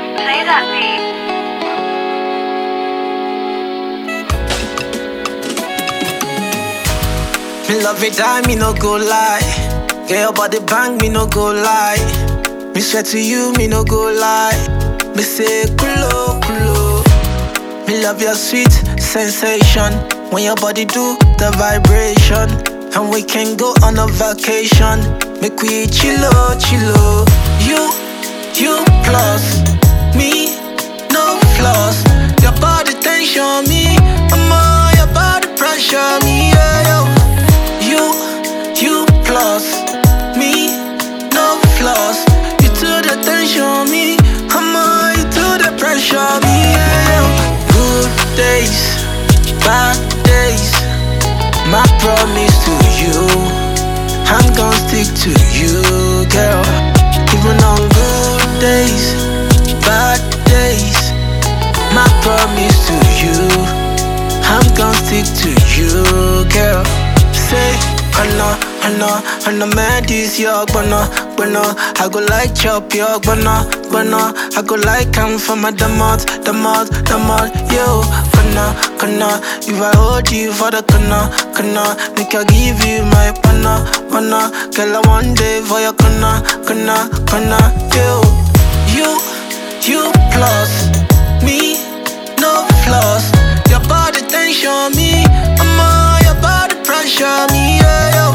Play that beat. Me love it time, me no go lie. Get your body bang, me no go lie. Me swear to you, me no go lie. Me say kulo, kulo. Me love your sweet sensation when your body do the vibration. And we can go on a vacation. Make we chillo, chillo. You plus me, no flaws. Your body tension me, I'm on your body pressure me, yeah, yo. You plus me, no flaws. You to the tension me, I'm on you to the pressure me, yeah, yo. Good days, bad days. My promise to you, I'm gon' stick to you, girl. Even on good days, bad days. My promise to you, I'm gon' stick to you, girl. Say, I know, man, this your bono. I go like chop your bono. I go like come from the mouth, yo. Kana, if I hold you for the kana, make I give you my pana. Girl, I one day for your kana, yo. You plus me, no flaws. Your body tension me, I'm on your body pressure me, yeah, yo.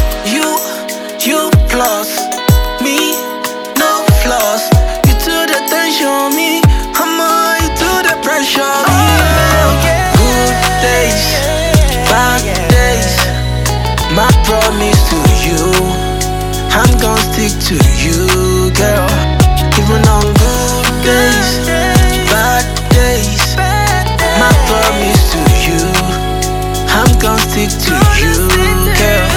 You plus me, no flaws. You to the tension me, I'm on you to the pressure me, yeah, yo. Good days, bad days. My promise to you, I'm gon' stick to you, girl. Even on good days, bad days. My promise to you, I'm gon' stick to you, girl.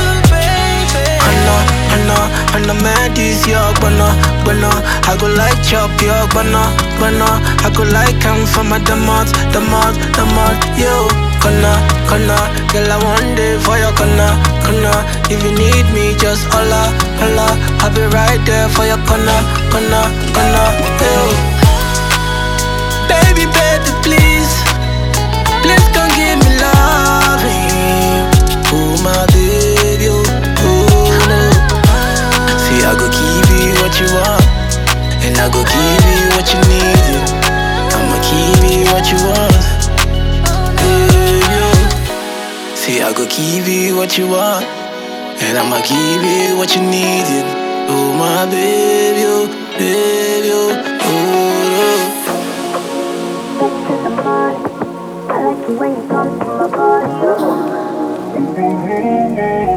I know, man, this your bono. I go like chop your bono. I go like come from the mouth, yo. Kana, girl, I one day for your kana. If you need me, just holla. I'll be right there for your kana, yo. Baby, please come give me loving. Oh my baby, oh no. See, I go give you what you want, and I go give you what you need. I'ma give you what you want, baby. See, I go give you what you want, and I'ma give you what you need. Oh my baby, oh baby, oh. I like the way you come to my body.